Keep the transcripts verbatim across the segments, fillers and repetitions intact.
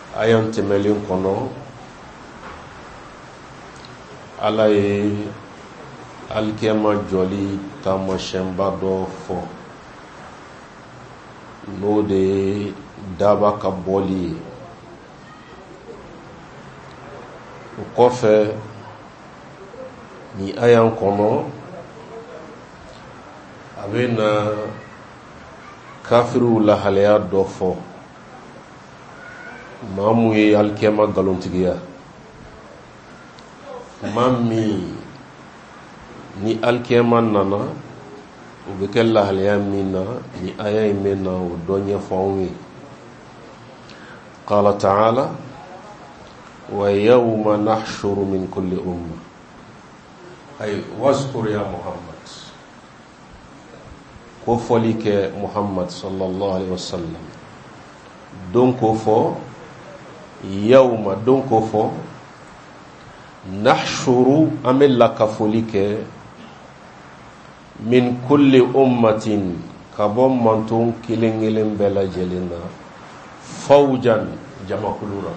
ayan temelin kono ala ye alkiyama joli tamashenba dɔ fɔ n'o de ye daba ka bɔli ye. O kɔfɛ ni ayan kɔnɔ a bɛ na kafiriw lahalaya dɔ fɔ maa mun ye alikiyama nkalontigiya, maa min ni alikiyama nana o bɛ kɛ lahalaya min na ni aya in bɛ na o dɔ ɲɛfɔ anw ye. Qala ta'ala wa yawma nahshuru min kulli umma, ay wazkur ya Muhammad, ko fɔli kɛ Muhammad sallallahu alaihi wasallam, don ko fɔ yawma, don ko fɔ nahshuru, an bɛ lakafoli kɛ min kulli ummatin, ka bɔ manton kelen kelen bɛɛ lajɛlen na, fawjan, jamakulura,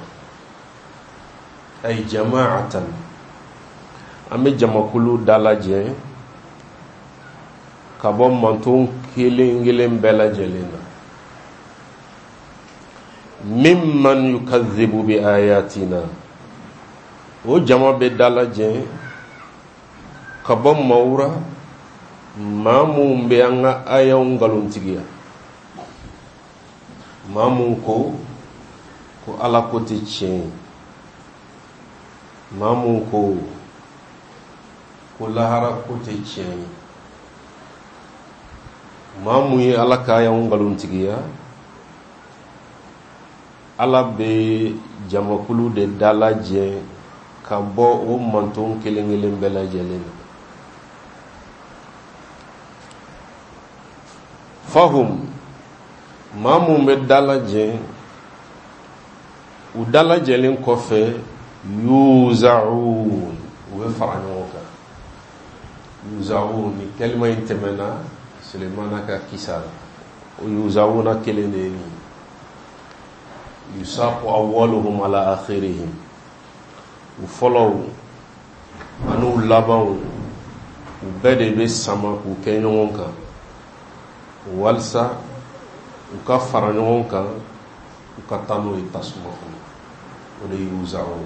ay jama'atan, an bɛ jamakulu dalajɛ ka bɔ manton kelen kelen bɛɛ lajɛlen na, mimman yukazzibu bi ayatina, o jama bɛ dalajɛ ka bɔ mawura maa mun bɛ an ka ayaw nkalontigiya, maa mun ko ko ala ko tɛ tiɲɛ, maa mun ko ko lahara ko tɛ tiɲɛ, maa mun ye ala ka ayaw nkalontigiya, ala bɛ jamakulu de dalajɛ ka bɔ o manton kelen kelen bɛɛ lajɛlen na. Fahum, maa mun bɛ dalajɛ, u dalajɛlen kɔfɛ yuza'un, u bɛ fara ɲɔgɔn kan. Yuza'un ni kalima in tɛmɛna Sulemana ka kisa la, o yuza'una kelen de ye nin. Yusaqu awwaluhum ala akhirihim, u fɔlɔw ani u labanw u bɛɛ de bɛ sama k'u kɛ ɲɔgɔn kan, walisa u ka fara ɲɔgɔn kan u ka taa n'o ye tasuma kɔnɔ. O de ye yuza'un.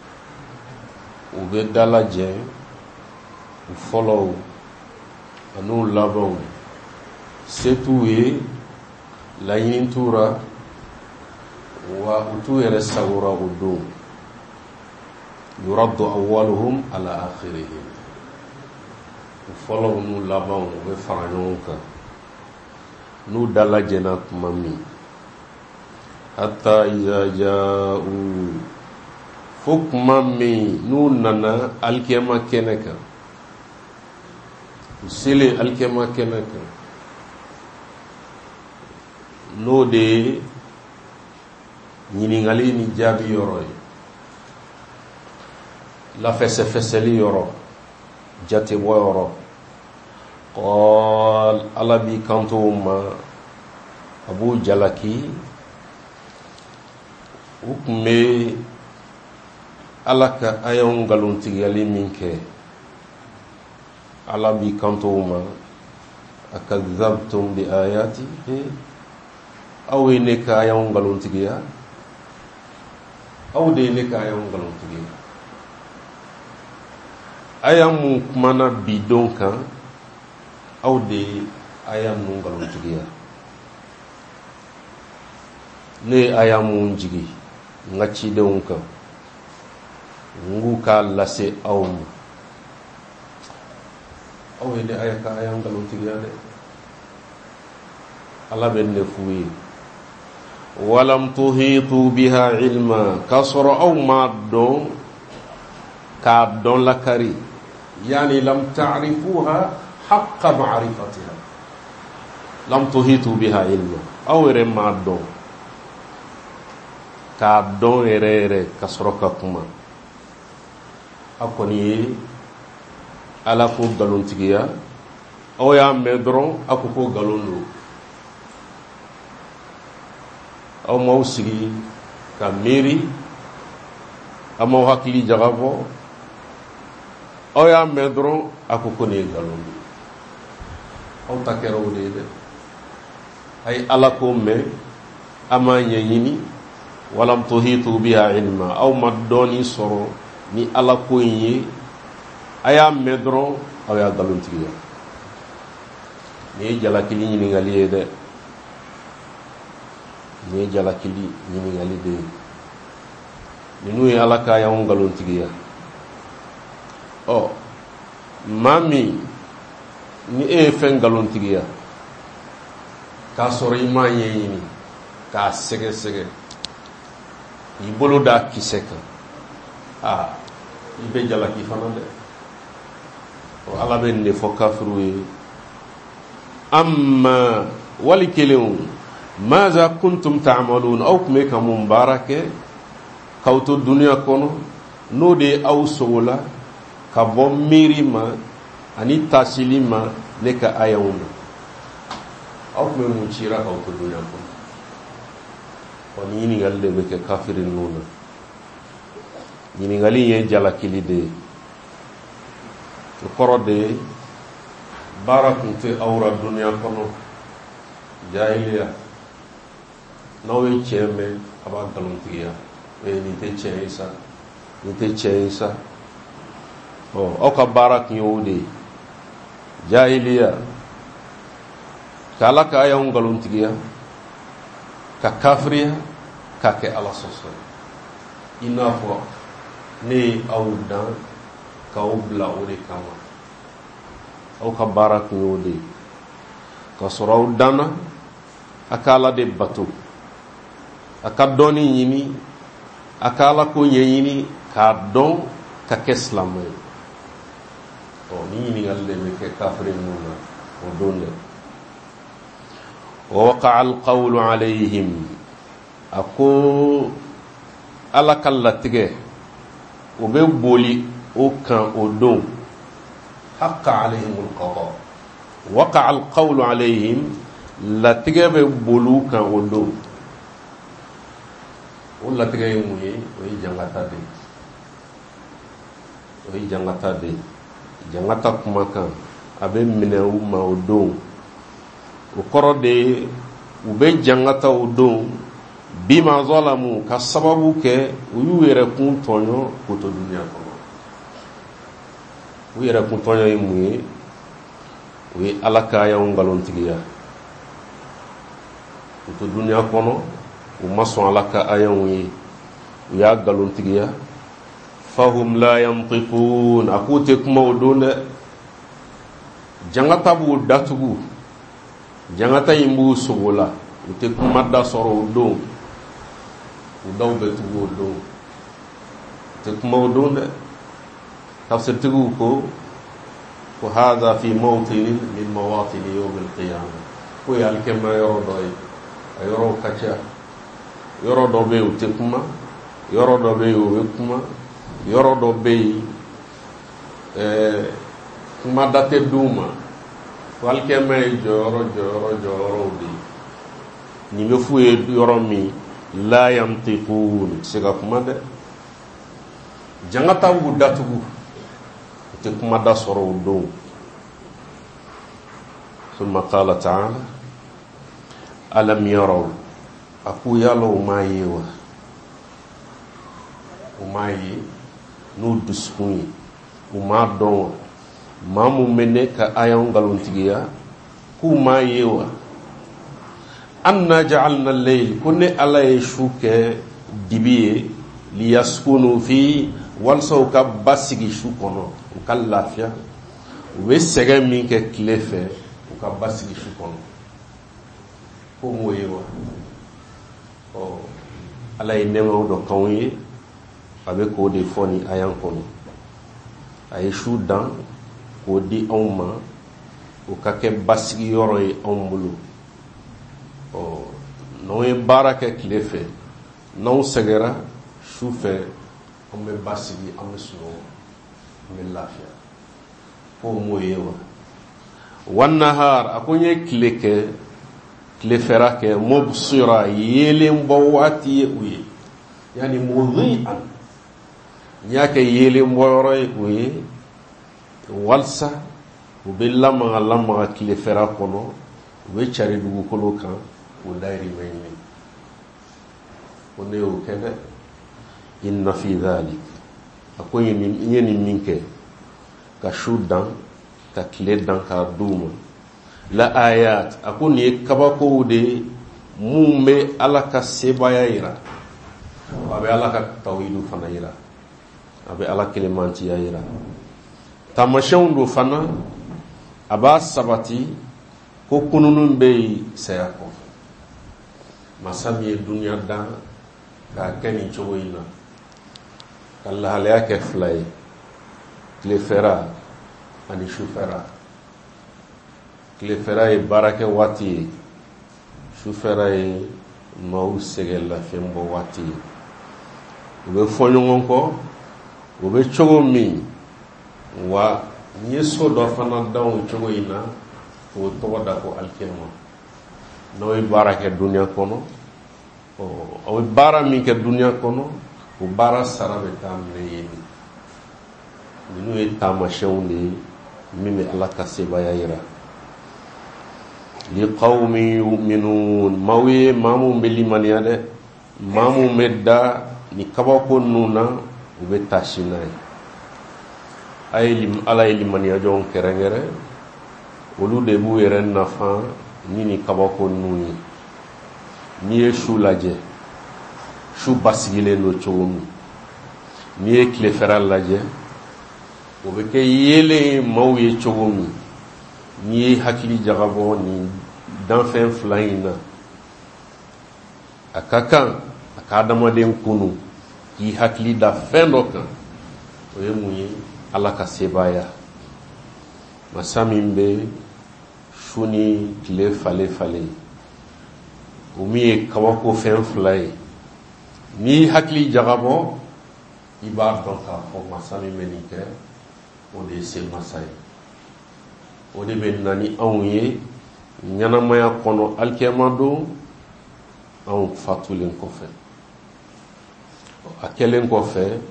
U bɛ dalajɛ u fɔlɔw ani u labanw, se t'u ye, laɲini t'u ra, wa u t'u yɛrɛ sagora o don. Yuraddu awwaluhum ala akhirihim, u fɔlɔw n'u labanw u bɛ fara ɲɔgɔn kan n'u dalajɛna tuma min, hatta iza ja'u, fo tuma min n'u nana alikiyama kɛnɛ kan, u selen alikiyama kɛnɛ kan, n'o de ye ɲininkali ni jaabi yɔrɔ ye, lafɛsɛfɛsɛli yɔrɔ, jatebɔ yɔrɔ. Qal, ala b'i kanto ma, Abu Jalaki, u tun bɛ ala ka ayaw nkalontigiyali min kɛ, ala b'i kanto ma, akadzabtum bi ayati, aw ye ne ka ayaw nkalontigiya, aw de ye ne ka ayaw nkalontigiya. Aya mun kumana bidon kan, aw de ye aya mun nkalontigiya. Ne ye aya mun jigi n ka cidenw kan, n k'u k'a lase aw ma, aw ye ne aya ka aya nkalontigiya dɛ. ala bɛ ne f'u ye. walam tuhitu biha ilma, k'a sɔrɔ aw ma dɔn k'a dɔn lakari, yani lam ta'rifuha haqqa ma'rifatiha, lam tuhitu biha ilma, aw yɛrɛ ma dɔn k'a dɔn yɛrɛ yɛrɛ ka sɔrɔ ka kuma. a kɔni ye ala ko nkalontigiya, aw y'a mɛn dɔrɔn a ko ko nkalon don. aw m'aw sigi ka miiri amaw hakili jagabo aw y'a mɛn dɔrɔn a ko ko nin ye nkalon ye aw ta kɛra o de ye dɛ a ye ala ko mɛn a m'a ɲɛɲini walam tuhitu biha ilma aw ma dɔɔni sɔrɔ ni ala ko in ye a y'a mɛn dɔrɔn aw y'a nkalontigiya nin ye jalakili ɲininkali ye dɛ nin ye jalakili ɲininkali de ye ninnu ye ala ka y'anw nkalontigiya ɔ maa min ni e ye fɛn nkalontigiya k'a sɔrɔ i m'a ɲɛɲini k'a sɛgɛsɛgɛ i bolo da kisɛ kan aa i bɛ jalaki fana dɛ ɔ ala bɛ nin de fɔ kafiru ye amma wali kelenw maza kuntum ta'malun aw tun bɛ ka mun baara kɛ k'aw to duniya kɔnɔ n'o de ye aw sogola ka bɔ miiri ma ani tasili ma ne ka ayaw ma aw tun bɛ mun cira k'aw to duniya kɔnɔ ɔ ni ɲininkali de bɛ kɛ kafiri ninnu na ɲininkali ye jalakili de ye o kɔrɔ de ye baara tun tɛ aw la duniya kɔnɔ jahiliya n'aw ye tiɲɛ mɛn a b'a nkalontigiya ee nin tɛ tiɲɛ ye sa nin tɛ tiɲɛ ye sa ɔ aw ka baara tun ye o de ye jahiliya ka ala ka ayaw nkalontigiya ka kafiriya k'a kɛ ala sɔsɔ i n'a fɔ ne ye aw dan k'aw bila o de kama aw ka baara tun ye o de ye ka sɔrɔ aw danna a ka ala de bato a ka dɔɔni ɲini a ka ala ko ɲɛɲini k'a dɔn ka kɛ silamɛ ye ɔ ni ɲininkali de bɛ kɛ kafiri ninnu na o don dɛ wa waqa'a al-qawlu alayhim a ko ala ka latigɛ o bɛ boli o kan o don haqqa alayhim al-qada waqa'a al-qawlu alayhim latigɛ bɛ boli kan o don o latigɛ ye mun ye o ye jangata de o ye jangata de jangata kumakan a bɛ minɛ u ma o don o kɔrɔ de ye u bɛ jangata o don bima zalamu ka sababu kɛ u y'u yɛrɛ kun tɔɲɔ k'o to duniya kɔnɔ u yɛrɛ kun tɔɲɔ ye mun ye o ye ala ka ayaw nkalontigiya k'o to duniya kɔnɔ u ma sɔn ala ka ayaw ye u y'a nkalontigiya fahum la yantiqun a k'u tɛ kuma o don dɛ jangata b'u datugu jangata in b'u sogo la u tɛ kuma da sɔrɔ o don u daw bɛ tugu o don u tɛ kuma o don dɛ tafsirtigiw ko ko hadha fi mawtinin min mawatini yawm al-qiyamah ko ye alikɛma yɔrɔ dɔ ye a yɔrɔw ka ca yɔrɔ dɔ bɛ yen u tɛ kuma yɔrɔ dɔ bɛ yen u bɛ kuma yɔrɔ dɔ bɛ yen ɛɛ kuma da tɛ d'u ma walikɛma ye jɔyɔrɔ jɔyɔrɔ jɔyɔrɔw de ye nin bɛ f'u ye yɔrɔ min la yantiqun se ka kuma dɛ jangata b'u datugu u tɛ kuma da sɔrɔ o don summa qala ta'ala alam yaraw a ko yala u m'a ye wa u m'a ye n'u dusukun ye u m'a dɔn wa maa mun bɛ ne ka ayaw nkalontigiya k'u m'a ye wa anna ja'alna al-layl ko ne ala ye su kɛ dibi ye liyaskunu fi walasa u ka basigi su kɔnɔ u ka lafiya u bɛ sɛgɛn min kɛ tile fɛ u ka basigi su kɔnɔ ko m'o ye wa ɔ ala ye nɛɛmaw dɔ k'anw ye a bɛ k'o de fɔ ni ayan kɔnɔ a ye su dan k'o di anw ma o ka kɛ basigi yɔrɔ ye anw bolo ɔ n'anw ye baara kɛ tile fɛ n'anw sɛgɛra su fɛ an bɛ basigi an bɛ sunɔgɔ an bɛ lafiya ko m'o ye wa wannahar a ko n ye tile kɛ tile fɛra kɛ mubsira yeelen bɔ waati ye u ye yani mudhi'an nyake yele mboyoro uye walsa ube lama lama kile fera kono ube chari dugu kolo kan o dairi mayni one o kede inna fi dhalik akoy ni nyeni minke ka shudan ka kile dan ka duma la ayat akuni kabako de mumbe alaka sebaya ira abe alaka tawidu fana ira abe alaka kelemanti ya ira tamashon do fana aba sabati ko kununun be sayako masami dunya da ka keni choina Allah halaya ke flay le fera ani shufera le fera e barake wati shufera e mau segela fembo wati ube fonyon ko ube chogo mi wa nyeso do fana daw chogo ina ko to wada ko alkema no e barake dunya kono o o bara mi ke dunya kono o bara sarabe tamne yini minu e tamashawni mimi Allah kaseba yayira li qawmi yu'minun mawi mamu mbeli maniade mamu medda ni kabako nuna ube tashinai aylim alayli mania jon kerengere olu de bu yeren nafa ni ni kabako nuni ni e shulaje shu basigile no chomi ni e kleferal laje obe ke yele mawi chomi ni hakili jagabo ni danfen flaina akaka akadama den kunu ki hakili da fendoka oye muyi ala ka sebaya masamimbe shuni kile fale fale umi kawako fen flai ni hakili jagabo ibar donka o masamimbe ni ke o de se masai o de ben nani awye nyana maya kono alkemado aw fatulen ko fe akelen ko fe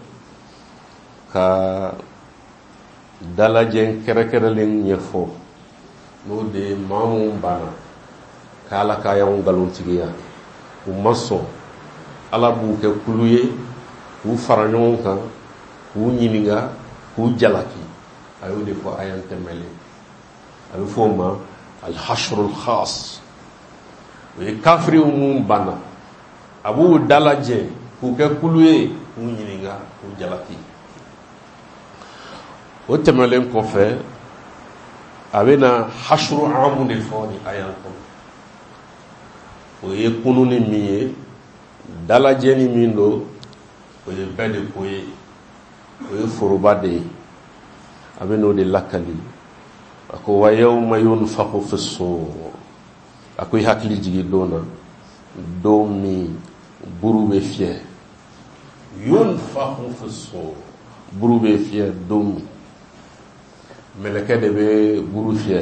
ka dalajen kerekerelen nyefo no de mamu bana kala kaya on galon tigiya u maso ala bu ke kuluye u faranyon kan u nyininga u jalaki ayo de ko ayan temele ayo foma al hashr al khas we kafri umum bana abu dalaje ku ke kuluye u nyininga u jalaki o temele ko fe abena hashru amu de foni ayan ko o ye kununi miye dalaje ni mindo o ye bede ko ye o ye forobade abeno de lakali ako wa yawma yunfaqu fi as-sur ako hakili jigi dona domi burube fie yunfaqu fi as-sur burube fie domi meleke de be buru fie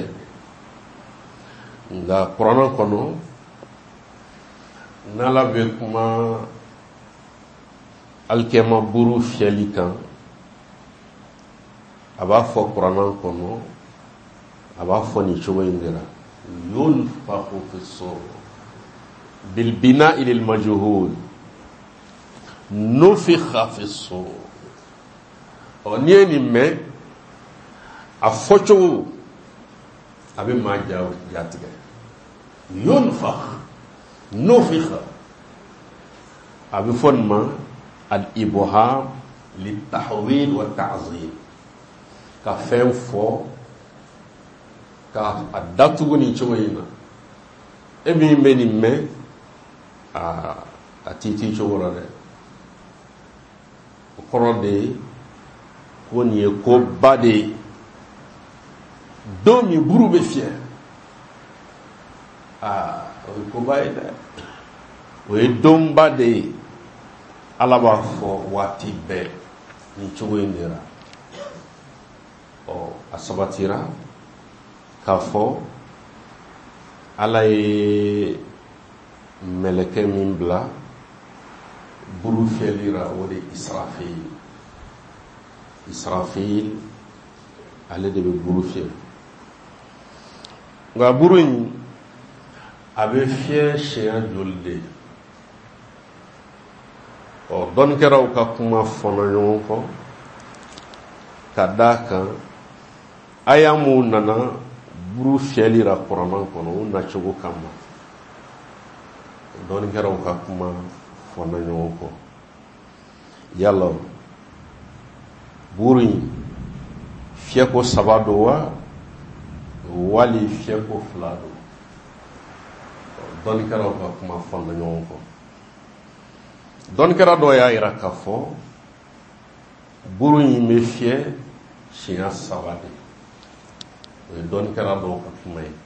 nga Qur'an kono nala be kuma alkema buru fie likan aba fo Qur'an kono aba fo ni chogo indira yunfaqu fi as-sur bil bina'i lil majhul nufikha fi as-sur onieni me a focho abe ma jaw jatiga yunfakh nufikha abe fonma al ibham lit tahwil wa ta'zim ka fem fo ka adatu ni choyina ebi meni me a atiti chowora de ko de ko ni ko bade domi burube fier ah o ko bayda o domba de alaba fo wati be ni chogo indira o asabatira kafo alay meleke min bla buru fiyɛlira o de Israfil. Israfil ale de bɛ buru fiyɛ. Nka buru in a bɛ fiyɛ siɲɛ joli de? Ɔ dɔnnikɛlaw ka kuma fɔnɔ ɲɔgɔn kɔ ka d'a kan aya mun nana buru fiyɛlira Kuranɛ kɔnɔ o nacogo kama. Dɔnnikɛlaw ka kuma fɔnɔ ɲɔgɔn kɔ. Yala buru in fiyɛko saba don wa wali fiyɛko fila don? Dɔnnikɛlaw ka kuma fɔnɔ ɲɔgɔn kɔ. Dɔnnikɛla dɔ y'a yira k'a fɔ buru in bɛ fiyɛ siɲɛ saba de. O ye dɔnnikɛla dɔw ka kuma ye.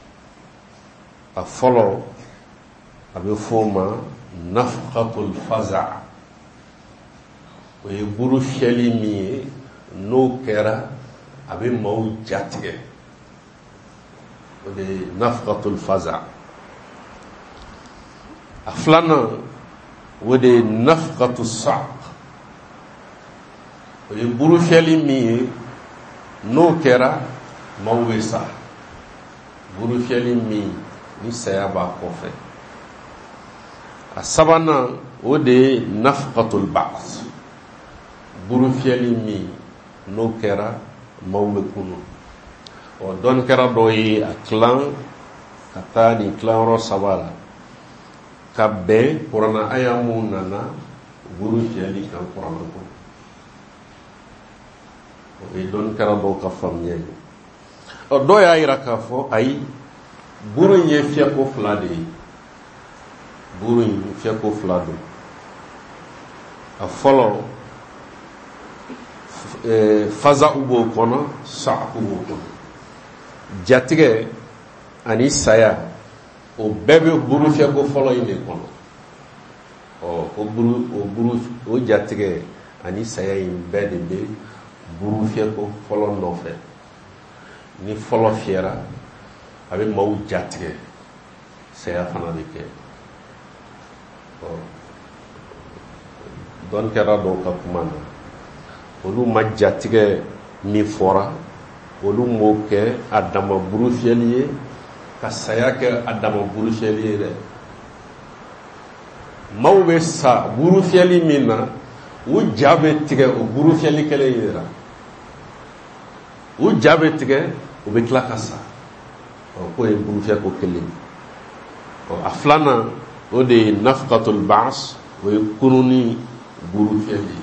A fɔlɔ a bɛ f'o ma nafqatul faza'. O ye buru fiyɛli min ye n'o kɛra a bɛ maaw jatigɛ. O de ye nafqatul faza'. A filanan o de ye nafqatu sa'q. O ye buru fiyɛli min ye n'o kɛra maaw bɛ sa. Buru fiyɛli min ni saya b'a kɔfɛ. A sabanan o de ye nafqatul ba'th. Buru fiyɛli min n'o kɛra maaw bɛ kunu. Ɔ dɔnnikɛla dɔ ye a tilan ka taa nin tilanyɔrɔ saba la ka bɛn kuranɛ aya mun nana buru fiyɛli kan kuranɛ kɔnɔ. O ye dɔnnikɛla dɔw ka faamuya ye. Ɔ dɔw y'a yira k'a fɔ ayi buru in ye fiyɛko fila de ye. Buru in fiyɛko fila don. A fɔlɔ faza u b'o kɔnɔ sa'q b'o kɔnɔ. Jatigɛ ani saya o bɛɛ bɛ buru fiyɛko fɔlɔ in de kɔnɔ. Ɔ o buru o buru o jatigɛ ani saya in bɛɛ de bɛ buru fiyɛko fɔlɔ nɔfɛ. Ni fɔlɔ fiyɛra a bɛ maaw jatigɛ, saya fana bɛ kɛ. Ɔ dɔnnikɛla dɔw ka kuma na olu ma jatigɛ min fɔra olu m'o kɛ a dama buru fiyɛli ye ka saya kɛ a dama buru fiyɛli ye dɛ. Maaw bɛ sa buru fiyɛli min na u ja bɛ tigɛ o buru fiyɛli kelen in la. U ja bɛ tigɛ u bɛ tila ka sa. Ɔ k'o ye buru fiyɛko kelen. Ɔ a filanan o de ye nafqatul ba'th. O ye kunu ni buru fiyɛli.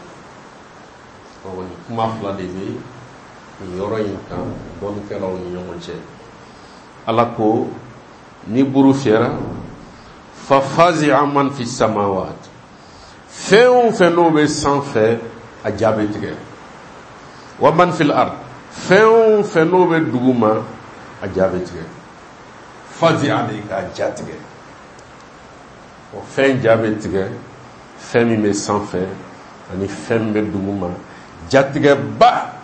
Ɔ ni kuma fila de bɛ nin yɔrɔ in kan dɔnnikɛlaw ni ɲɔgɔn cɛ. Ala ko ni buru fiyɛra fa fazi'a man fi samawat. Fɛn o fɛn n'o bɛ sanfɛ a ja bɛ tigɛ. Wa man fil ard. Fɛn o fɛn n'o bɛ duguma a ja bɛ tigɛ. Fazi'a de k'a ja tigɛ. O fɛn ja bɛ tigɛ fɛn min bɛ sanfɛ ani fɛn min bɛ duguma. Jatigɛba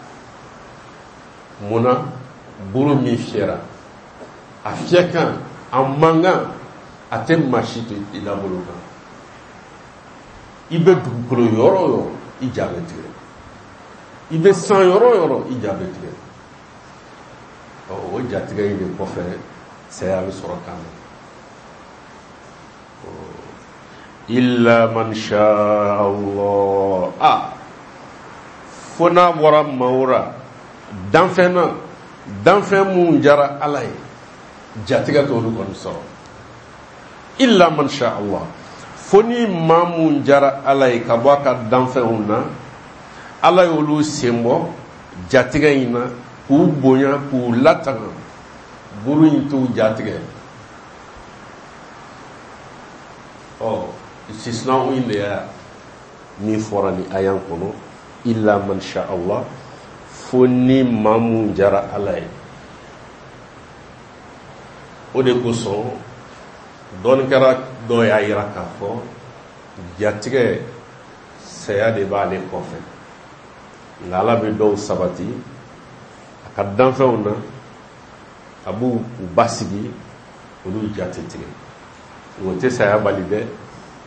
munna buru min fiyɛra a fiyɛ kan a mankan a tɛ maa si to i da bolo kan. I bɛ dugukolo yɔrɔ o yɔrɔ i ja bɛ tigɛ. I bɛ san yɔrɔ o yɔrɔ i ja bɛ tigɛ. Ɔ o jatigɛ in de kɔfɛ saya bɛ sɔrɔ kan na. Illa man sha Allah. Ah, fo n'a bɔra maaw la danfɛn na danfɛn mun jara Ala ye jatigɛ t'olu kɔni sɔrɔ. Illa man sha Allah. Fo ni maa mun jara Ala ye ka bɔ a ka danfɛnw na Ala y'olu sen bɔ jatigɛ in na k'u bonya k'u latanga buru in t'u jatigɛ. Ɔ istisnaw in de y'a min fɔra ni ayan kɔnɔ illa man sha Allah. Fo ni maa mun jara Ala ye. O de kosɔn dɔnnikɛla dɔ y'a yira k'a fɔ jatigɛ saya de b'ale kɔfɛ. Nka Ala bɛ dɔw sabati a ka danfɛnw na a b'u basigi olu ja tɛ tigɛ. O tɛ saya bali dɛ.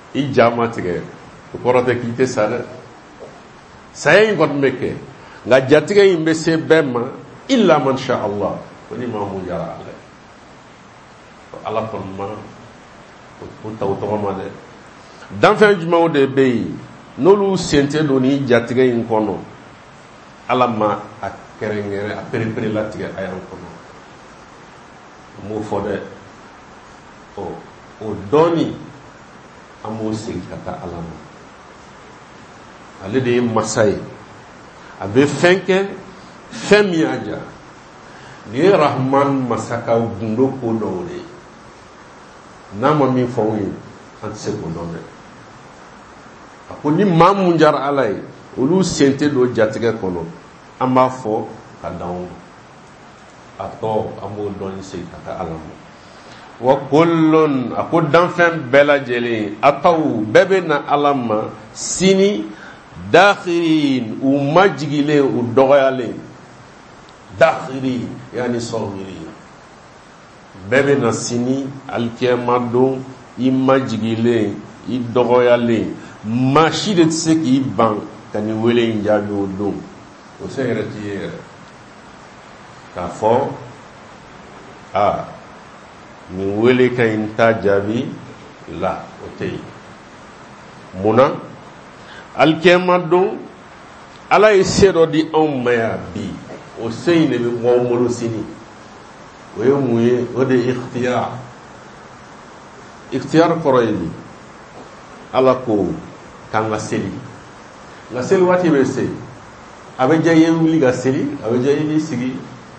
i jama tigɛ o kɔrɔ tɛ k'i tɛ sa dɛ saya in kɔni bɛ kɛ nka jatigɛ in bɛ se bɛɛ ma illa man sha Allah ko ni maa mun jara ala ye ala kɔni ma o ta o tɔgɔ ma dɛ danfɛn jumɛnw de bɛ yen n'olu sen tɛ don ni jatigɛ in kɔnɔ ala ma a kɛrɛnkɛrɛn a perepere latigɛ a y'an kɔnɔ n b'o fɔ dɛ ɔ o dɔɔni an b'o segin ka taa ala ma ale de ye masa ye a bɛ fɛn kɛ fɛn min y'a diya nin ye rahman masakaw gundo ko dɔw de ye n'a ma min fɔ anw ye an tɛ se k'o dɔn dɛ a ko ni maa mun jara ala ye olu sen tɛ don jatigɛ kɔnɔ an b'a fɔ ka dan a tɔ an b'o dɔɔni segin ka taa ala ma wa kullun a ko danfɛn bɛɛ lajɛlen a taw bɛɛ bɛ na ala ma sini dakhirin u majigilen u dɔgɔyalen dakhirin yani sɔgirin bɛɛ bɛ na sini alikiyama don i majigilen i dɔgɔyalen maa si de tɛ se k'i ban ka nin wele in jaabi o don o se yɛrɛ t'i ye yɛrɛ k'a fɔ a nin wele ka ɲi ta jaabi la o tɛ yen munna alikiyama don ala ye se dɔ di anw ma yan bi o se in de bɛ bɔ anw bolo sini o ye mun ye o de ye ikhtiyar ikhtiyar kɔrɔ ye nin ala ko k'an ka seli nka seli waati bɛ se a bɛ diya i ye wuli ka seli a bɛ diya i b'i sigi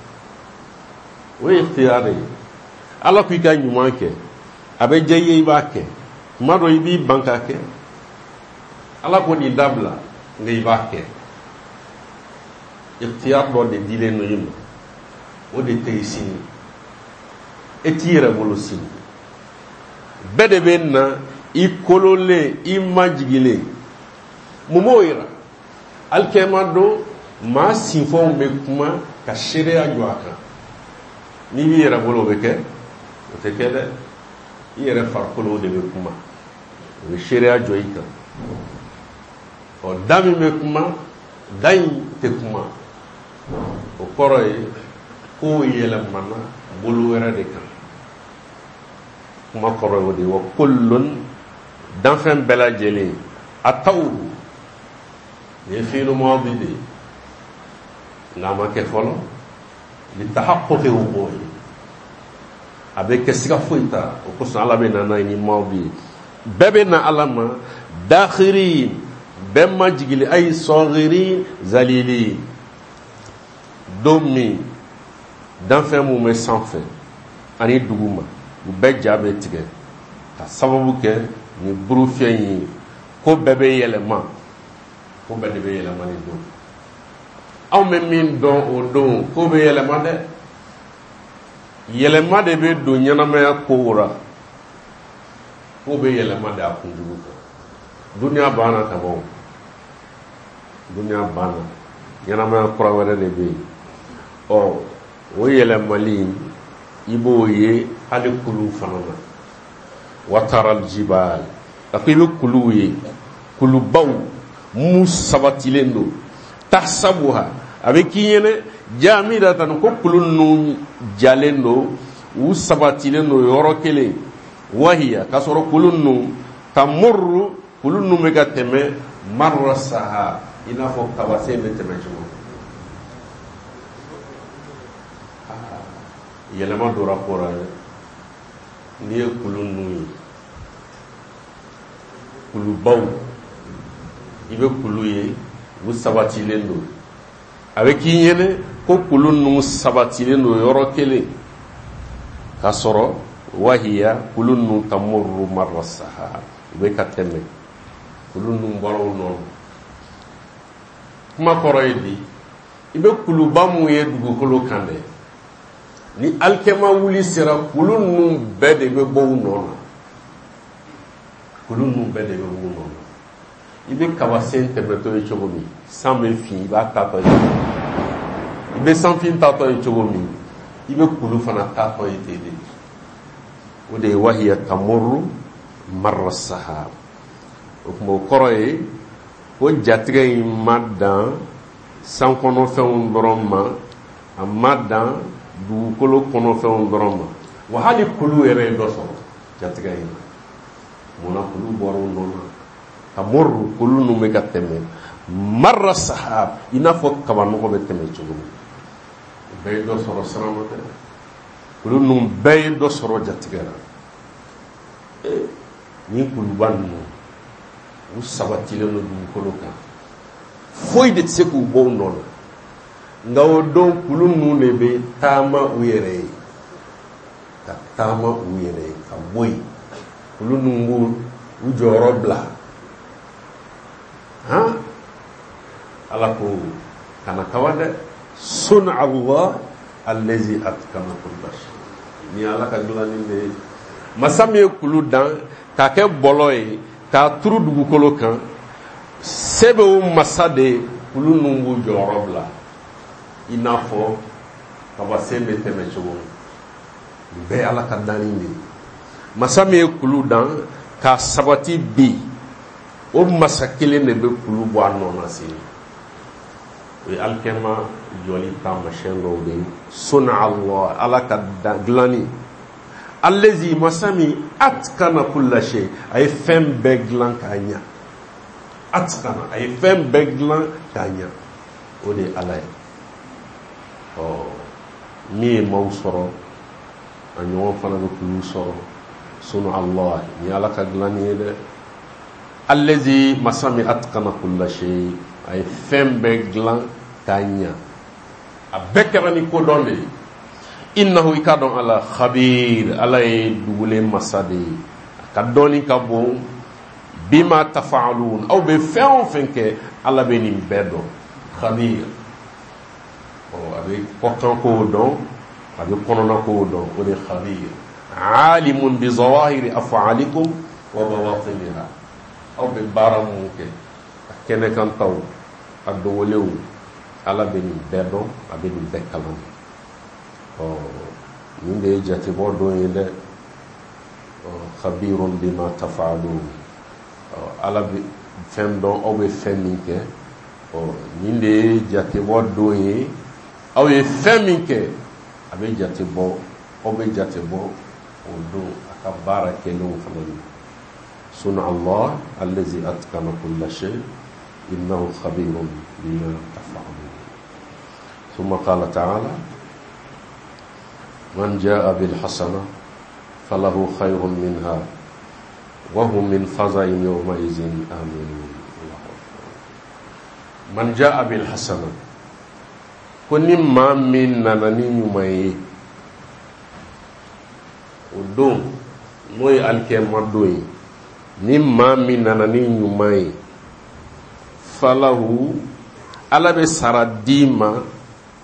o ye ikhtiyar de ye ala ko i ka ɲuman kɛ a bɛ diya i ye i b'a kɛ tuma dɔ i b'i ban k'a kɛ ala ko nin dabila nka i b'a kɛ ikhtiyar dɔ de dilen no i ma o de tɛ i sini e t'i yɛrɛ bolo sini bɛɛ de bɛ na i kololen i majigilen mun b'o yira alikiyama don maa sinfɛnw bɛ kuma ka seereya jɔ a kan n'i b'i yɛrɛ bolo o bɛ kɛ o tɛ kɛ dɛ i yɛrɛ farikolo de bɛ kuma o bɛ seereya jɔ i kan ɔ da min bɛ kuma da in tɛ kuma o kɔrɔ ye ko yɛlɛmana bolo wɛrɛ de kan kuma kɔrɔ ye o de ye wa kullun danfɛn bɛɛ lajɛlen a taw nin ye fi'lu maadi de ye nka a ma kɛ fɔlɔ li tahaqquqi wuqu'i a bɛ kɛ siga foyi ta o kosɔn ala bɛ na n'a ye ni maadi ye bɛɛ bɛ na ala ma dakhirin bɛɛ ma jigili ay sɔgirin zalilin don min danfɛn mun bɛ sanfɛ ani duguma u bɛɛ ja bɛ tigɛ ka sababu kɛ ni burufiyɛn ye ko bɛɛ bɛ yɛlɛma ko bɛɛ de bɛ yɛlɛma ni don anw bɛ min dɔn o don ko bɛ yɛlɛma dɛ yɛlɛma de bɛ don ɲɛnamaya kow la ko bɛ yɛlɛma de a kunjugu kan duniya banna ka ban duniya banna ɲɛnamaya kura wɛrɛ de bɛ yen ɔ o yɛlɛmali i b'o ye hali kulu fana na wataral jibal a ko i bɛ kuluw ye kulubaw mun sabatilen don tahsabuha a bɛ k'i ɲɛnɛ jami da tan ko kulu ninnu jalen don u sabatilen don yɔrɔ kelen wahiya k'a sɔrɔ kulu ninnu tamurru kulu ninnu bɛ ka tɛmɛ marra saha i n'a fɔ kabasen bɛ tɛmɛ cogo yɛlɛma dora kora n'i ye kulu ninnu ye kulubaw i bɛ kulu ye u sabatilen don a bɛ k'i ɲɛnɛ ko kulu ninnu sabatilen don yɔrɔ kelen k'a sɔrɔ wahiya kulu ninnu tamurru marra saha u bɛ ka tɛmɛ kulu ninnu bɔra o nɔfɛ kuma kɔrɔ ye di i bɛ kuluba mun ye dugukolo kan dɛ ni alikiyama wuli sera kulu ninnu bɛɛ de bɛ bɔ u nɔ na kulu ninnu bɛɛ de bɛ bɔ u nɔ na i bɛ kabasen tɛmɛtɔ ye cogo min san bɛ fin i b'a tatɔ ye i bɛ sanfin tatɔ ye cogo min i bɛ kulu fana tatɔ ye ten de o de ye wahiya tamurru marra saha o kuma o kɔrɔ ye ko jatigɛ in ma dan san kɔnɔfɛnw dɔrɔn ma a ma dan dugukolo kɔnɔfɛnw dɔrɔn ma wa hali kulu yɛrɛ ye dɔ sɔrɔ jatigɛ in na munna kulu bɔra o nɔ na ka mɔru kulu ninnu bɛ ka tɛmɛ marra sahab i n'a fɔ kabanɔgɔ bɛ tɛmɛ cogo min o bɛɛ ye dɔ sɔrɔ sirama tɛ kulu ninnu bɛɛ ye dɔ sɔrɔ jatigɛ la ee nin kuluba ninnu u sabatilen don dugukolo kan foyi de tɛ se k'u bɔ u nɔ na nka o don kulu ninnu de bɛ taama u yɛrɛ ye ka taama u yɛrɛ ye ka bɔ yen kulu ninnu b'u u jɔyɔrɔ bila han ala ko kana kawa dɛ sun Allah allazi atkana kulla shay ni ala ka dilanin de ye masa min ye kulu dan k'a kɛ bɔlɔ ye k'a turu dugukolo kan se bɛ o masa de ye kulu ninnu b'u jɔyɔrɔ bila i n'a fɔ kaba sen bɛ tɛmɛ cogo min bɛɛ ala ka danni de ye masa min ye kulu dan k'a sabati bi o masa kelen de bɛ kulu bɔ a nɔ na sini o ye alikɛma jɔli taamasiyɛn dɔw de ye sona Allah ala ka dilanni allazi masa min atkana kulla shay a ye fɛn bɛɛ dilan k'a ɲa atkana a ye fɛn bɛɛ dilan k'a ɲa o de ye ala ye ɔ min ye maaw sɔrɔ a ɲɔgɔn fana bɛ kulu sɔrɔ sona Allah ni ala ka dilanni ye dɛ allazi masa min atkana kulla shay a ye fɛn bɛɛ dilan k'a ɲa a bɛɛ kɛra ni kodɔn de ye innahu i ka dɔn ala khabir ala ye dugulen masa de ye a ka dɔnni ka bon bima tafa'alun aw bɛ fɛn o fɛn kɛ ala bɛ nin bɛɛ dɔn khabir ɔ a bɛ kɔkan kow dɔn a bɛ kɔnɔna kow dɔn o de khabir alimun bi zawahiri af'alikum wa bawatiniha aw bɛ baara mun kɛ a kɛnɛkan taw a dogolenw ala bɛ nin bɛɛ dɔn a bɛ nin bɛɛ kalan ɔ nin de ye jatebɔ don ye dɛ ɔ khabirun bima tafa'alun ɔ ala bɛ fɛn dɔn aw bɛ fɛn min kɛ ɔ nin de ye jatebɔ don ye aw ye fɛn min kɛ a bɛ jatebɔ aw bɛ jatebɔ o don a ka baara kɛlenw fana ye suna Allah allazi atkana kulla shay innahu khabirun bima tafa'alun ثم قال تعالى من جاء بالحسنة فله خير منها وهم من فزع يومئذ آمنون من جاء بالحسنة كن ما من ننني يومئذ ودون موي الكلمة دوي نما من ننني يومئذ فله على بسر ديما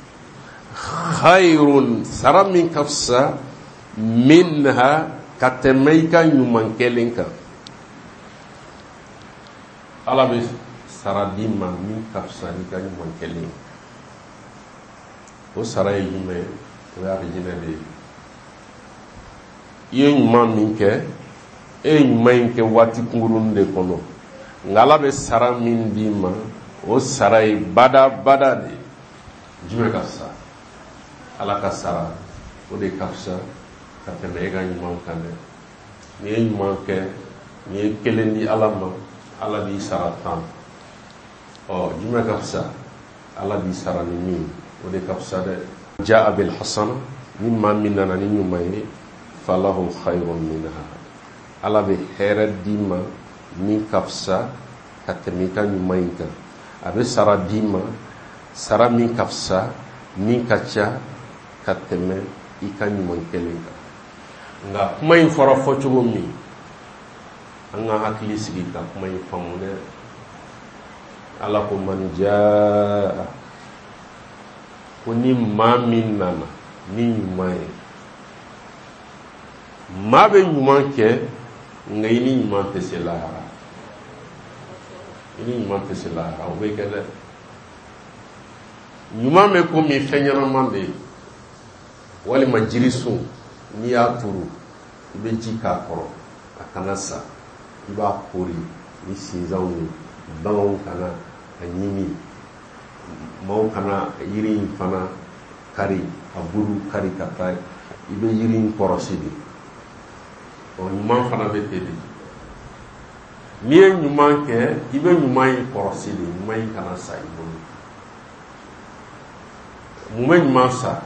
khairun sara min kafsa minha katemaika nyuman kelen kan ala be sara di ma min kafsa ni ka nyuman kelen o sara yi me o ya be jina de ye nyuman min ke e nyuman ke wati kungurun de kono ngala be sara min di ma o sara yi bada bada de jume kafsa ala ka sara o de kafsa ka tɛmɛ e ka ɲuman kan dɛ ni ye ɲuman kɛ ni ye kelen di ala ma ala b'i sara tan ɔ jumɛn ka fisa ala b'i sara ni min o de ka fisa dɛ jaa bil hasana ni maa min nana ni ɲuman ye falahu khayrun minha ala bɛ hɛrɛ d'i ma min ka fisa ka tɛmɛ i ka ɲuman in kan a bɛ sara d'i ma sara min ka fisa min ka ca ka tɛmɛ i ka ɲuman kelen kan nka kuma in fɔra fɔ cogo min an ka hakili sigi ka kuma in faamu dɛ ala ko man jaa ko ni maa min nana ni ɲuman ye maa bɛ ɲuman kɛ nka i ni ɲuman tɛ se lahara i ni ɲuman tɛ se lahara o bɛ kɛ dɛ ɲuman bɛ komi fɛn ɲɛnaman de ye walima jirisun n'i y'a turu i bɛ ji k'a kɔrɔ a kana sa i b'a kori ni sinzanw ye baganw kana a ɲimi maaw kana yiri in fana kari a bulu kari ka taa i bɛ yiri in kɔrɔsi de ɔ ɲuman fana bɛ ten de n'i ye ɲuman kɛ i bɛ ɲuman in kɔrɔsi de ɲuman in kana sa i bolo mun bɛ ɲuman sa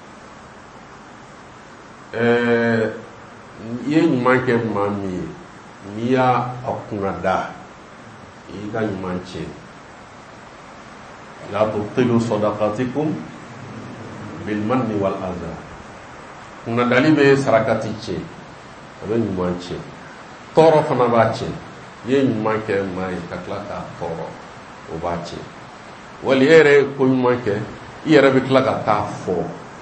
ɛɛ i ye ɲuman kɛ maa min ye n'i y'a kunna da i ka ɲuman tiɲɛ la tubtilu sadaqatikum bil manni wal adha kunna dali bɛ sarakati tiɲɛ a bɛ ɲuman tiɲɛ tɔɔrɔ fana b'a tiɲɛ i ye ɲuman kɛ maa ye ka tila k'a tɔɔrɔ o b'a tiɲɛ wali e yɛrɛ ye ko ɲuman kɛ i yɛrɛ bɛ tila ka taa fɔ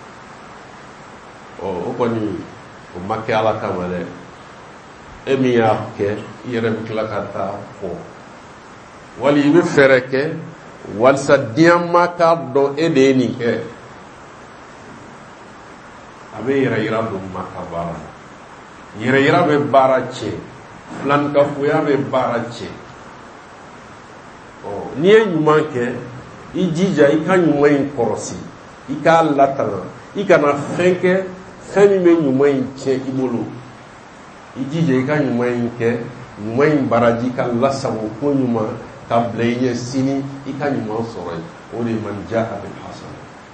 ɔ o kɔni o ma kɛ Ala kama dɛ e min y'a kɛ i yɛrɛ bɛ tila ka taa fɔ wali i bɛ fɛɛrɛ kɛ walisa diɲɛ ma k'a dɔn e de ye nin kɛ a bɛ yɛrɛ yira don ma ka baara la yɛrɛ yira bɛ baara tiɲɛ filankafoya bɛ baara tiɲɛ ɔ n'i ye ɲuman kɛ i jija i ka ɲuman in kɔrɔsi i k'a latanga i kana fɛn kɛ fɛn min bɛ ɲuman in tiɲɛ i bolo i jija i ka ɲuman in kɛ ɲuman in baraji ka lasago ko ɲuman ka bila i ɲɛ sini i ka ɲuman sɔrɔ yen o de man jaa bil hasana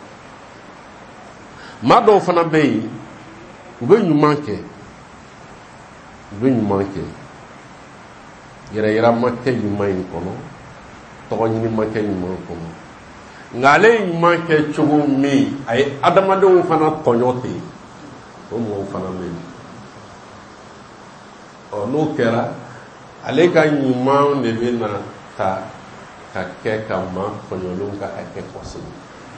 maa dɔw fana bɛ yen u bɛ ɲuman kɛ u bɛ ɲuman kɛ yɛrɛ yira ma kɛ ɲuman in kɔnɔ tɔgɔ ɲini ma kɛ ɲuman kɔnɔ nka ale ye ɲuman kɛ cogo min a ye adamadenw fana tɔɲɔ ten o mɔgɔw fana bɛ yen ɔ n'o kɛra ale ka ɲuman de bɛ na ta ka kɛ ka maa tɔɲɔlenw ka hakɛ kɔsegin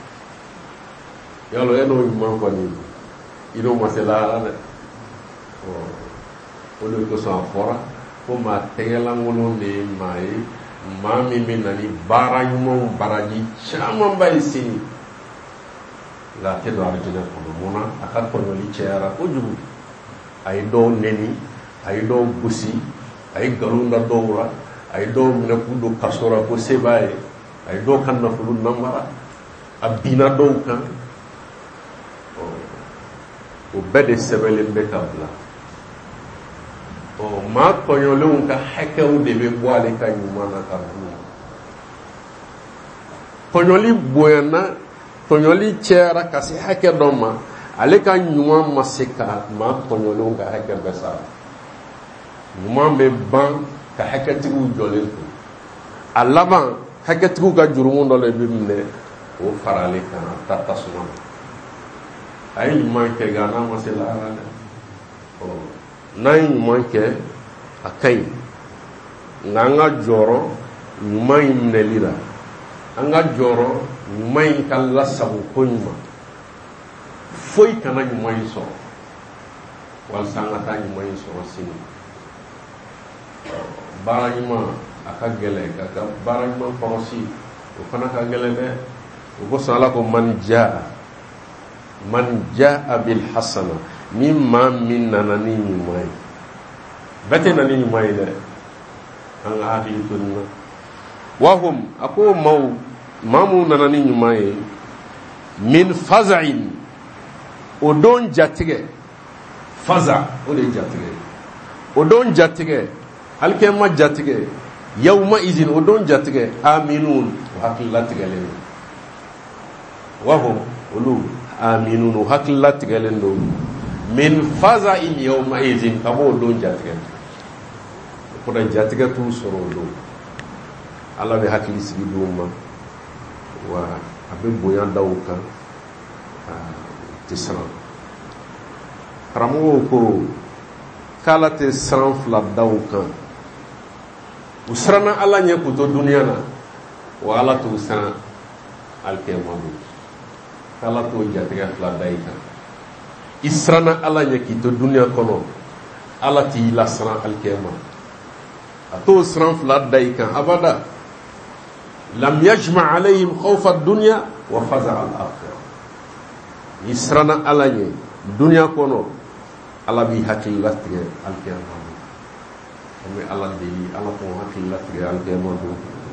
yalo e n'o ɲuman kɔni i n'o ma se lahara dɛ ɔ o de kosɔn a fɔra ko maa tɛgɛlankolon de ye maa ye maa min bɛ na ni baara ɲumanw baraji camanba ye sini nka a tɛ don alijinɛ kɔnɔ munna a ka tɔɲɔli cɛyara kojugu a ye dɔw nɛni a ye dɔw gosi a ye nkalon da dɔw la a ye dɔw minɛ k'u don kaso la ko se b'a ye a ye dɔw ka nafolo namara a binna dɔw kan o bɛɛ de sɛbɛnlen bɛ ka bila ɔ maa tɔɲɔlenw ka hakɛw de bɛ bɔ ale ka ɲuman na ka d'u ma tɔɲɔli bonyana tɔɲɔli cɛyara ka se hakɛ dɔ ma ale ka ɲuman ma se ka maa tɔɲɔlenw ka hakɛ bɛɛ sara ɲuman bɛ ban ka hakɛtigiw jɔlen to a laban hakɛtigiw ka jurumu dɔ de bɛ minɛ o fara ale kan a ta tasuma na a ye ɲuman kɛ nka n'a ma se lahara dɛ ɔ n'a ye ɲuman kɛ a ka ɲi nka an ka jɔyɔrɔ ɲuman in minɛli la an ka jɔyɔrɔ ɲuman in ka lasago ko ɲuman foyi kana ɲuman in sɔrɔ walasa an ka taa ɲuman in sɔrɔ sini baara ɲuman a ka gɛlɛn ka ka baara ɲuman kɔlɔsi o fana ka gɛlɛn dɛ o kosɔn Ala ko man jaa man jaa bil hasana ni maa min nana ni ɲuman ye bɛɛ tɛ na ni ɲuman ye dɛ an ka hakili to nin na wahum a ko maaw maa minnu nana ni ɲuman ye min faza'in o don jatigɛ faza o de ye jatigɛ o don jatigɛ alikɛma jatigɛ yawma izin o don jatigɛ aminun o hakililatigɛlen don wahum olu aminun o hakililatigɛlen don min faza'in yawma izin ka bɔ o don jatigɛ o kɔrɔ jatigɛ t'u sɔrɔ o don Ala bɛ hakili sigi d'u ma wa a bɛ bonya da u kan a tɛ siran karamɔgɔw ko k'Ala tɛ siran fila da u kan u siranna Ala ɲɛ k'u to duniya na wa Ala t'u siran alikiyama don k'Ala t'o jatigɛ fila da i kan i siranna Ala ɲɛ k'i to duniya kɔnɔ Ala t'i lasiran alikiyama a t'o siran fila da i kan abada lam yajma alayhim khawfa ad-dunya wa faza al-akhirah i siranna Ala ɲɛ duniya kɔnɔ Ala b'i hakili latigɛ alikiyama me ala deli ala ko hakilla tigɛ alkiyama don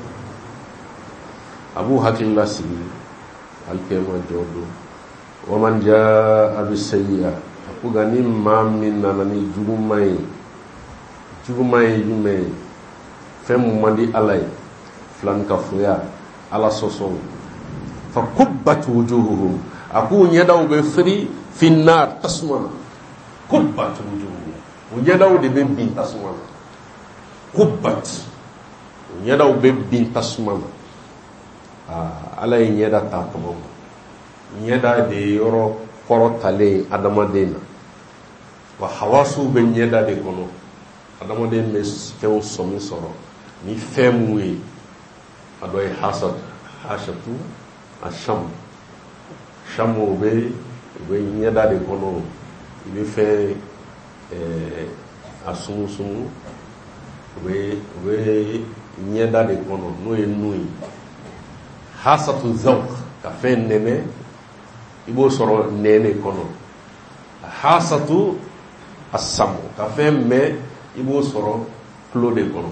a b'u hakili lasigi alkiyama jɔ don wa man jaa bisayyi'a a ko nka ni maa min nana ni juguman ye juguman ye jumɛn ye fɛn mun man di ala ye filankafoya ala sɔsɔ fa kubbat wujuhuhum a k'u ɲɛdaw bɛ firi finnar tasuma na kubbat wujuhuhum u ɲɛdaw de bɛ bin tasuma na kubbat u ɲɛdaw bɛ bin tasuma na aa ala ye ɲɛda ta tɔmɔ ɲɛda de ye yɔrɔ kɔrɔ talen adamaden na wa hawasuw bɛ ɲɛda de kɔnɔ adamaden bɛ fɛnw sɔmi sɔrɔ ni fɛn mun ye a dɔ ye hasad hasatu a sham sham o bɛ o bɛ ɲɛda de kɔnɔ i bɛ fɛn ɛɛ a sumu sumu o bɛ o bɛ ɲɛda de kɔnɔ n'o ye nun ye hasatu zawq ka fɛn nɛnɛ i b'o sɔrɔ nɛnɛ kɔnɔ hasatu asamu ka fɛn mɛn i b'o sɔrɔ tulo de kɔnɔ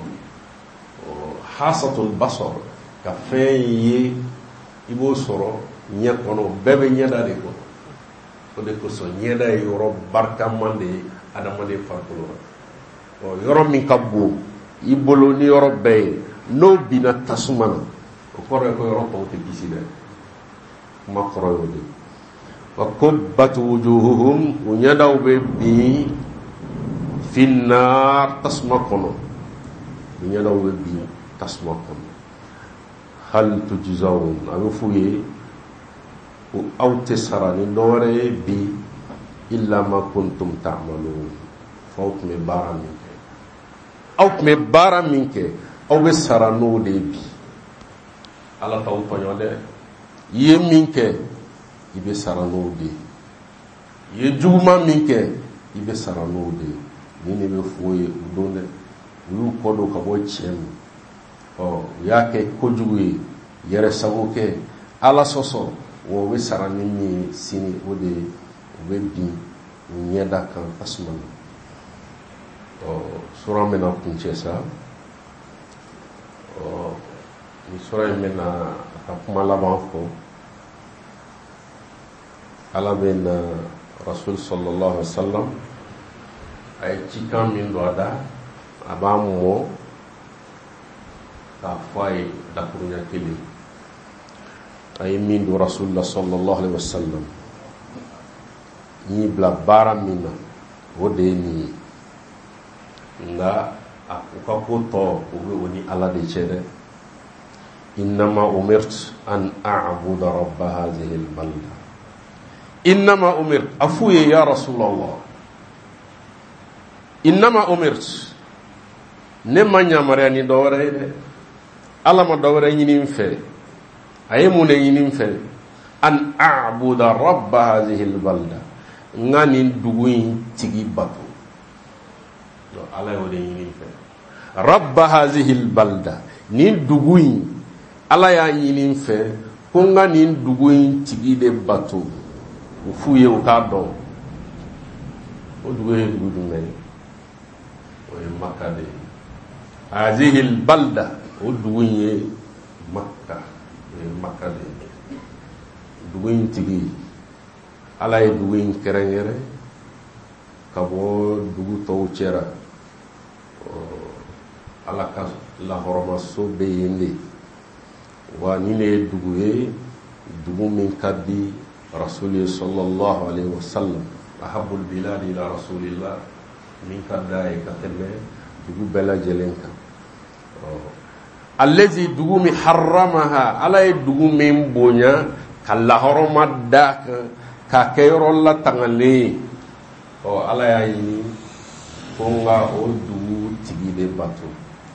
hasatul basar ka fɛn ye i b'o sɔrɔ ɲɛ kɔnɔ bɛɛ bɛ ɲɛda de kɔnɔ o de kosɔn ɲɛda ye yɔrɔ barikaman de ye adamaden farikolo la ɔ yɔrɔ min ka bon i bolo ni yɔrɔ bɛɛ ye n'o binna tasuma na o kɔrɔ ye ko yɔrɔ tɔw tɛ kisi dɛ kuma kɔrɔ y'o de wa kubbat wujuhuhum u ɲɛdaw bɛ bin finnar tasuma kɔnɔ u ɲɛdaw bɛ bin tasuma kɔnɔ hal tujzawun a bɛ f'u ye ko aw tɛ sara ni dɔwɛrɛ ye bi illa ma kuntum ta'malun f'aw tun bɛ baara min kɛ aw tun bɛ baara min kɛ aw bɛ sara n'o de ye bi ala t'aw tɔɲɔ dɛ i ye min kɛ i bɛ sara n'o de ye i ye juguman min kɛ i bɛ sara n'o de ye ni ne bɛ f'o ye o don dɛ u y'u kɔ don ka bɔ tiɲɛ ma ɔ u y'a kɛ kojugu ye yɛrɛ sago kɛ ala sɔsɔ wa u bɛ sara ni min ye sini o de ye u bɛ bin u ɲɛda kan tasuma na ɔ sura bɛna kuncɛ sa ɔ ni sura in bɛna a ka kuma laban fɔ ala bɛ na rasul sallallahu alaihi wa sallam a ye cikan min don a da a b'a mɔ k'a fɔ a ye dakuruɲa kelen a ye min don rasulullah sallallahu alaihi wa sallam n'i bila baara min na o de ye nin ye nka a u ka ko tɔ o bɛ o ni ala de cɛ dɛ innama umirt an a'buda rabba hadhihi al-balda innama umirt a f'u ye ya rasulallah innama umirt ne ma ɲamariya ni dɔwɛrɛ ye dɛ ala ma dɔwɛrɛ ɲini n fɛ a ye mun de ɲini n fɛ an a'buda rabba hadhihi al-balda n ka nin dugu in tigi bato ala y'o de ɲini n fɛ rabba hadhihi al-balda nin dugu in ala y'a ɲini n fɛ ko n ka nin dugu in tigi de bato u f'u ye u k'a dɔn o dugu ye dugu jumɛn ye o ye Maka de ye hadhihi al-balda o dugu in ye Maka o ye Maka de ye dugu in tigi ala ye dugu in kɛrɛnkɛrɛn ka bɔ dugu tɔw cɛra ala ka lahɔrɔmaso bɛ yen de wa nin de ye dugu ye dugu min ka di rasuli sallallahu alaihi wa sallam ahabul biladi ila rasulillah min ka da ye ka tɛmɛ dugu bɛɛ lajɛlen kan allazi dugu min haramaha ala ye dugu min bonya ka lahɔrɔma da kan k'a kɛ yɔrɔ latangalen ɔ ala y'a ɲini ko n ka o dugu tigi de bato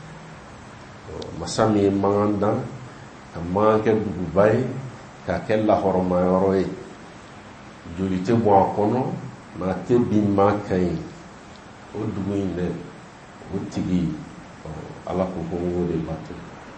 masa min ye mankan dan ka mankan kɛ duguba ye k'a kɛ lahɔrɔma yɔrɔ ye joli tɛ bɔn a kɔnɔ mɛ a tɛ bin maa kan ye o dugu in dɛ o tigi ala ko ko n k'o de bato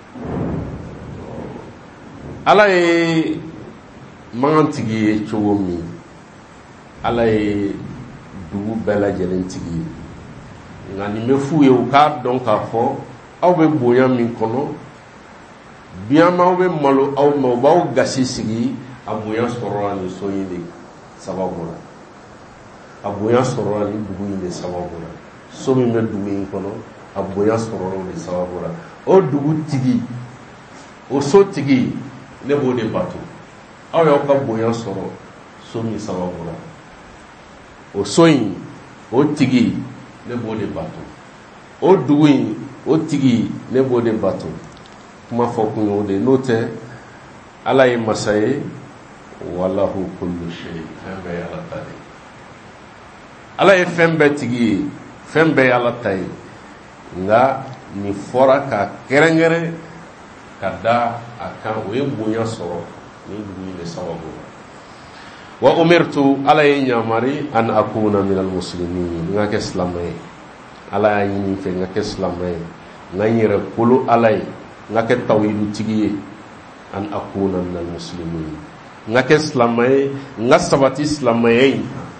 ala ye mankan tigi ye cogo min ala ye dugu bɛɛ lajɛlen tigi ye nga ni me fu ye u ka don ka fo aw be bonya min kono biyama aw be malo aw ma baw gasi sigi abuya soro ni so yinde sababu la abuya soro ni dugu yinde sababu la so mi me dugu yin kono abuya soro ni sababu la o dugu tigi o so tigi ne bo de batu aw ya ka boya soro so mi sababu la o so yin o tigi ne bo de batu o dugu yin o tigi ne bo de batu kuma fo kun de note ala ye masaye wallahu kullu shay fembe ala tadi ala ye fembe tigi fembe ala tay nga ni fora ka kerengere kada akan we bunya soro ni dugu le sawabu wa umirtu ala ye nyamari an akuna minal muslimin nga ke islamay ala yi fe nga ke islamay nga nyere kulu alay nga ke tawidu tigi an akuna minal muslimin nga ke islamay nga sabati islamay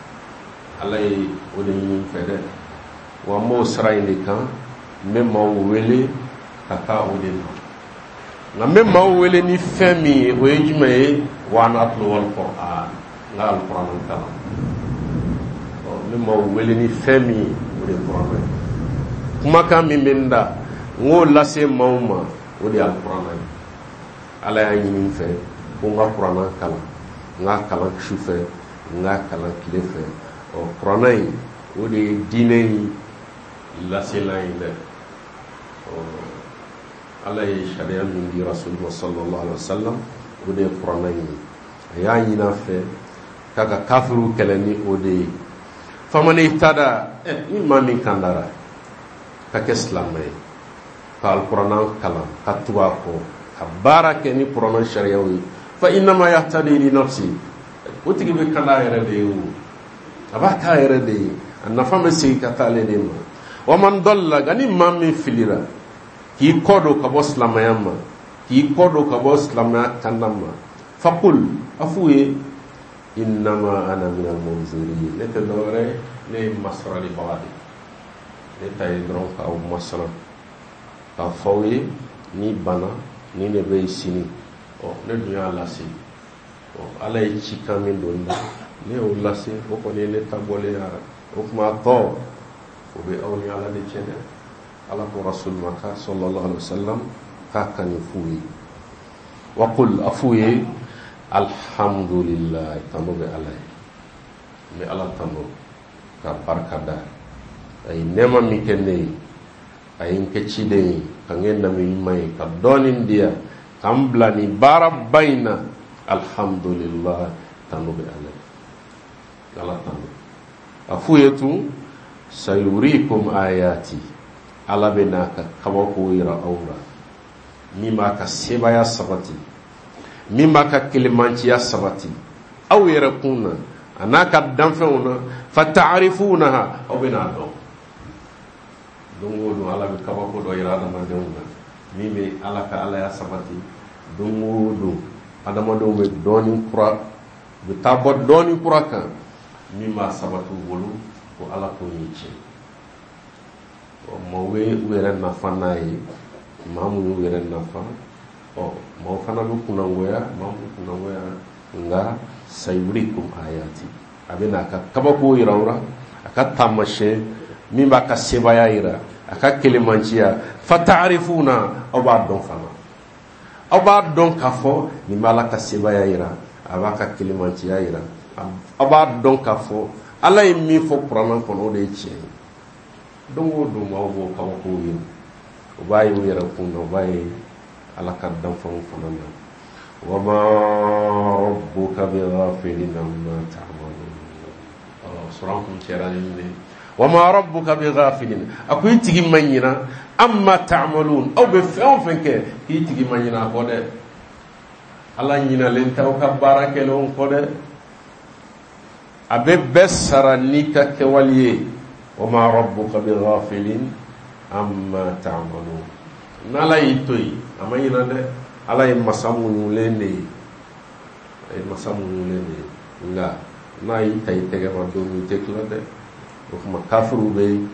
alay o de yi fe de wa mo srayle kan même ma wele kaka o de nga même ma wele ni femi o yijme wa natlu wal qur'an nga al qur'an kala o même ma wele ni femi o de qur'an kuma ka mi minda ngo lase mauma o de al qur'an ala ya yini fe ko nga qur'an kala nga kala shufe nga kala kilefe o qur'an o de dine lase la ile o ala ye sharia min di rasulullah sallallahu alaihi wasallam o de qur'an ya yina fe kaka kafiru kelani o de famani tada eh ni mami kandara kake islamay ka alquran kalam katwa ko baraka ni qur'an sharia wi fa inna ma yahtadi li nafsi utigi be kala yere de wu abaka yere de anna fama sey ka tale de ma wa man dalla gani mami filira ki kodo ka bo islamayama ki kodo ka bo islamaya kanama faqul afuye innama ana min al-munzirin ne te dore ne masra li badi ne tay dron ka o masra ka fawi ni bana ni ne be sini o ne dunya lasi o alay ci kamin donda ne o lasi o ko ne ne tabole ya o kuma to o be awli ala de cede ala ko rasul maka sallallahu alaihi wasallam ka kan fuwi wa qul afuye alhamdulillah tamu be alay me ala tamu ka barkada ay nema mi kenne ay nke chide kangen na mi mai ka donin dia kamblani barabaina alhamdulillah tamu be alay ala tamu afuyetu sayurikum ayati ala benaka kawako ira aura mima ka sebaya sabati mimba ka kilimantiya sabati aw yere kunna anaka danfeuna fata'rifunaha aw bina do dungo ala be kabako do irada madewna mime ala ka ala ya sabati dungo do adama do be doni kura be tabot doni kura kan mimma sabatu bolu ko ala ko yice o mo we were na fanayi mamu were na fa o mo fana lu kuna ngoya mamu kuna ngoya nga sayurikum ayati abena ka kabako irawra aka tamashe mimba ka sebaya ira aka kelemantia fata'rifuna abadon fana abadon kafo mimala ka sebaya ira abaka kelemantia ira abadon kafo ala yimi fo qur'an kono de ci dongo do mawo kabako yin o bayi wira kunno bayi ala kaddam fon fonana wa ma rabbuka bighafilin amma ta'malun Allah subhanahu wa ta'ala ni wa ma rabbuka bighafilin akuy tigi manyina amma ta'malun aw be fon fenke ki tigi manyina ko de ala nyina len taw ka barake lon ko de abe besara nika ke waliye wa ma rabbuka bighafilin amma ta'malun nala yitoy amayina de ala e masamu lende e masamu lende nga na yi tay tege ma do mi tekla de o kuma kafiru be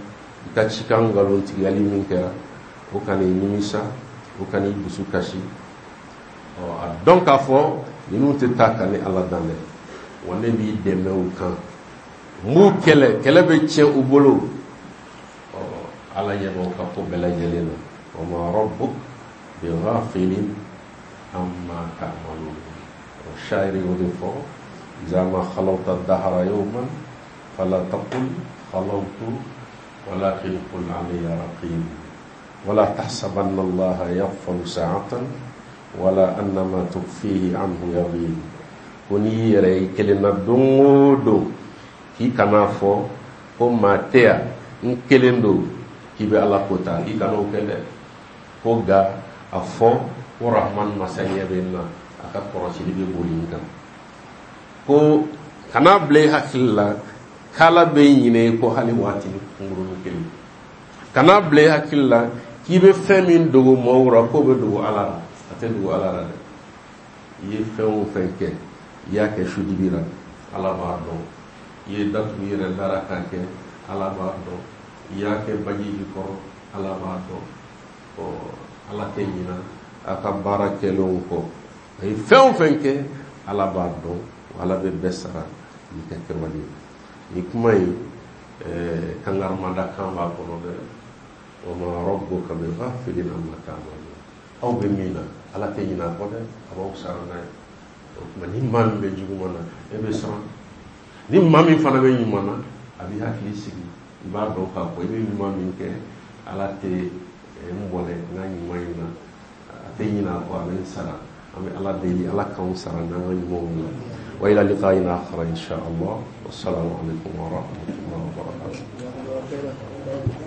ka ci kan galon tigiyali min kɛra o kan'i nimisa o kan'i dusu kasi a dɔn k'a fɔ ninnu tɛ taa ka ni Ala dan dɛ wa ne b'i dɛmɛ u kan m'u kɛlɛ kɛlɛ bɛ tiɲɛ u bolo Ala ɲɛ b'aw ka ko bɛɛ lajɛlen na wa ma rabbuk bi ghafilin amma ta'malun o shairi o de fɔ iza ma khalawta dahra yawman fala taqul khalawtu walakin qul alayya raqib wala tahsabanna Allaha yaghfalu sa'atan wala annama tukfihi anhu yaghib ko ni yɛrɛ kelen na don o don k'i kana fɔ ko maa tɛ yan n kelen don k'i bɛ Ala ko ta k'i kana o kɛ dɛ ko nka a fɔ ko Rahman masa ɲɛ bɛ n na a ka kɔrɔsili bɛ boli n kan ko kana bila i hakili la k'Ala bɛ ɲinɛ ko hali waati kunkurunin kelen kana bila i hakili la k'i bɛ fɛn min dogo maaw la k'o bɛ dogo Ala la a tɛ dogo Ala la dɛ i ye fɛn o fɛn kɛ i y'a kɛ sudibi la Ala b'a dɔn i ye datugu i yɛrɛ dara k'a kɛ Ala b'a dɔn i y'a kɛ baji i kɔrɔ Ala b'a dɔn ɔ Ala tɛ ɲina a ka baara kɛlenw kɔ a ye fɛn o fɛn kɛ Ala b'a dɔn Ala bɛ bɛɛ sara n'i ka kɛwale ni kuma in kangarimada kan b'a kɔnɔ dɛ wa ma rabbuka bi ghafilin amma ta'malun aw bɛ min na Ala tɛ ɲina a kɔ dɛ a b'aw sara n'a ye o tuma ni maa min bɛ juguman na e bɛ siran ni maa min fana bɛ ɲuman na a b'i hakili sigi i b'a dɔn k'a fɔ i bɛ ɲuman min kɛ Ala tɛ n bɔnɛ n ka ɲuman in na a tɛ ɲina a kɔ a bɛ n sara an bɛ Ala deli Ala k'anw sara n'an ka ɲumanw na wa ila liqa'in akhar insha Allah wassalamu alaikum wa rahmatullahi wa barakatuh.